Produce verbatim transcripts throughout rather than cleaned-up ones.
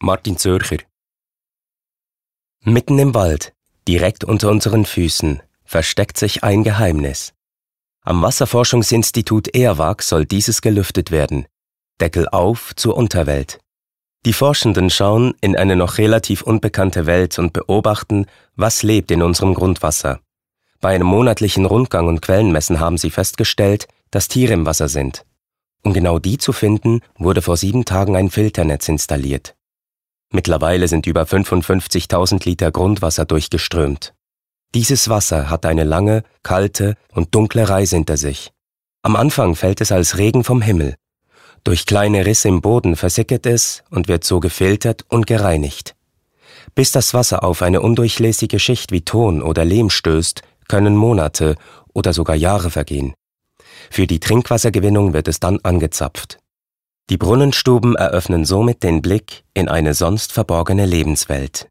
Martin Zürcher. Mitten im Wald, direkt unter unseren Füßen, versteckt sich ein Geheimnis. Am Wasserforschungsinstitut E A W A G soll dieses gelüftet werden. Deckel auf zur Unterwelt. Die Forschenden schauen in eine noch relativ unbekannte Welt und beobachten, was lebt in unserem Grundwasser. Bei einem monatlichen Rundgang und Quellenmessen haben sie festgestellt, dass Tiere im Wasser sind. Um genau die zu finden, wurde vor sieben Tagen ein Filternetz installiert. Mittlerweile sind über fünfundfünfzigtausend Liter Grundwasser durchgeströmt. Dieses Wasser hat eine lange, kalte und dunkle Reise hinter sich. Am Anfang fällt es als Regen vom Himmel. Durch kleine Risse im Boden versickert es und wird so gefiltert und gereinigt. Bis das Wasser auf eine undurchlässige Schicht wie Ton oder Lehm stößt, können Monate oder sogar Jahre vergehen. Für die Trinkwassergewinnung wird es dann angezapft. Die Brunnenstuben eröffnen somit den Blick in eine sonst verborgene Lebenswelt.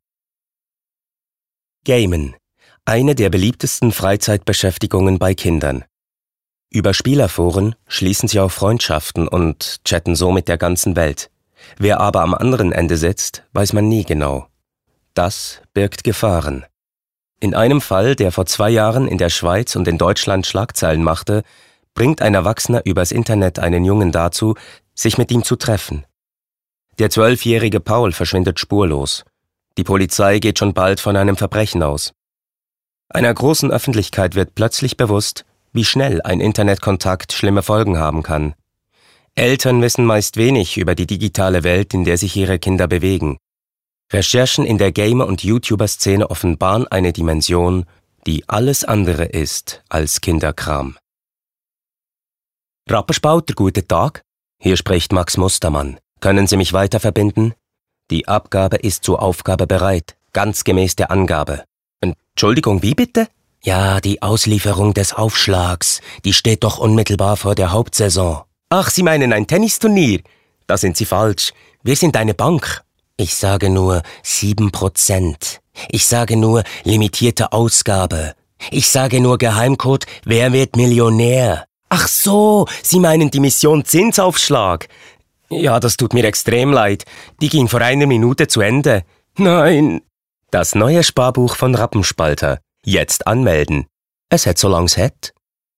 Gamen. Eine der beliebtesten Freizeitbeschäftigungen bei Kindern. Über Spielerforen schließen sie auch Freundschaften und chatten so mit der ganzen Welt. Wer aber am anderen Ende sitzt, weiß man nie genau. Das birgt Gefahren. In einem Fall, der vor zwei Jahren in der Schweiz und in Deutschland Schlagzeilen machte, bringt ein Erwachsener übers Internet einen Jungen dazu, sich mit ihm zu treffen. Der zwölfjährige Paul verschwindet spurlos. Die Polizei geht schon bald von einem Verbrechen aus. Einer großen Öffentlichkeit wird plötzlich bewusst, wie schnell ein Internetkontakt schlimme Folgen haben kann. Eltern wissen meist wenig über die digitale Welt, in der sich ihre Kinder bewegen. Recherchen in der Gamer- und YouTuber-Szene offenbaren eine Dimension, die alles andere ist als Kinderkram. Rapperspalter, guten Tag. Hier spricht Max Mustermann. Können Sie mich weiter verbinden? Die Abgabe ist zur Aufgabe bereit, ganz gemäß der Angabe. Entschuldigung, wie bitte? Ja, die Auslieferung des Aufschlags, die steht doch unmittelbar vor der Hauptsaison. Ach, Sie meinen ein Tennisturnier? Da sind Sie falsch. Wir sind eine Bank. Ich sage nur sieben Prozent. Ich sage nur limitierte Ausgabe. Ich sage nur Geheimcode, wer wird Millionär? Ach so, Sie meinen die Mission Zinsaufschlag. Ja, das tut mir extrem leid. Die ging vor einer Minute zu Ende. Nein. Das neue Sparbuch von Rappenspalter. Jetzt anmelden. Es hätt so lang's hätt.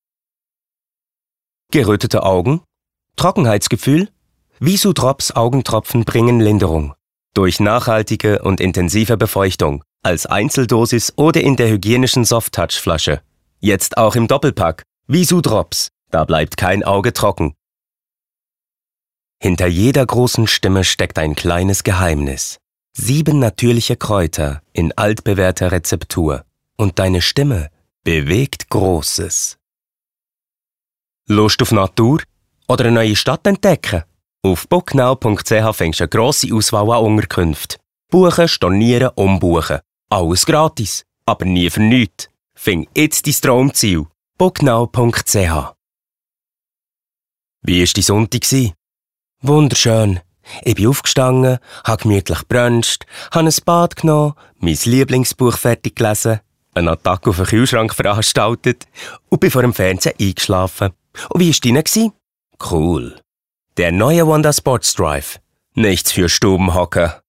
Gerötete Augen? Trockenheitsgefühl? Visudrops Augentropfen bringen Linderung. Durch nachhaltige und intensive Befeuchtung. Als Einzeldosis oder in der hygienischen Soft-Touch-Flasche. Jetzt auch im Doppelpack. Visudrops. Da bleibt kein Auge trocken. Hinter jeder großen Stimme steckt ein kleines Geheimnis. Sieben natürliche Kräuter in altbewährter Rezeptur. Und deine Stimme bewegt Großes. Lust auf Natur? Oder eine neue Stadt entdecken? Auf booknow punkt c h findest du eine grosse Auswahl an Unterkünften. Buchen, stornieren, umbuchen. Alles gratis, aber nie für nichts. Find jetzt dein Traumziel. booknow punkt c h. Wie war dein Sonntag? Wunderschön. Ich bin aufgestanden, habe gemütlich gebruncht, habe ein Bad genommen, mein Lieblingsbuch fertig gelesen, eine Attacke auf den Kühlschrank veranstaltet und bin vor dem Fernsehen eingeschlafen. Und wie war deine? Cool. Der neue Wanda Sports Drive. Nichts für Stubenhocker.